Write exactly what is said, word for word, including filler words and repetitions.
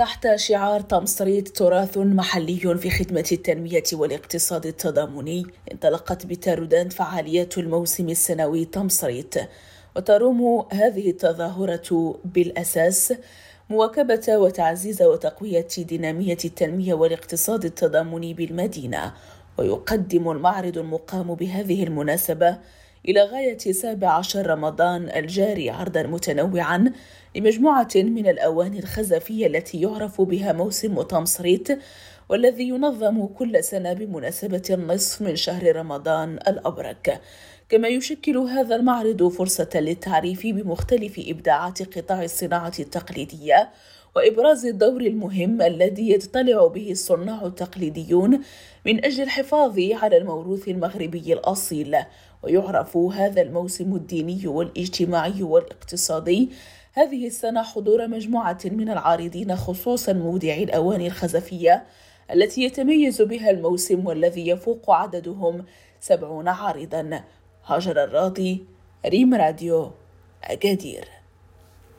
تحت شعار تمصريت تراث محلي في خدمة التنمية والاقتصاد التضامني، انطلقت بتارودانت فعاليات الموسم السنوي تمصريت، وتروم هذه التظاهرة بالأساس مواكبة وتعزيز وتقوية دينامية التنمية والاقتصاد التضامني بالمدينة. ويقدم المعرض المقام بهذه المناسبة إلى غاية سابع عشر رمضان الجاري عرضا متنوعا لمجموعة من الأواني الخزفية التي يعرف بها موسم تمصريت، والذي ينظم كل سنة بمناسبة النصف من شهر رمضان الأبرك. كما يشكل هذا المعرض فرصة للتعريف بمختلف إبداعات قطاع الصناعة التقليدية وإبراز الدور المهم الذي يتطلع به الصناع التقليديون من أجل الحفاظ على الموروث المغربي الأصيل. ويعرف هذا الموسم الديني والاجتماعي والاقتصادي هذه السنة حضور مجموعة من العارضين، خصوصا مودعي الأواني الخزفية التي يتميز بها الموسم والذي يفوق عددهم سبعون عارضا. هاجر الراضي، ريم راديو، أكادير.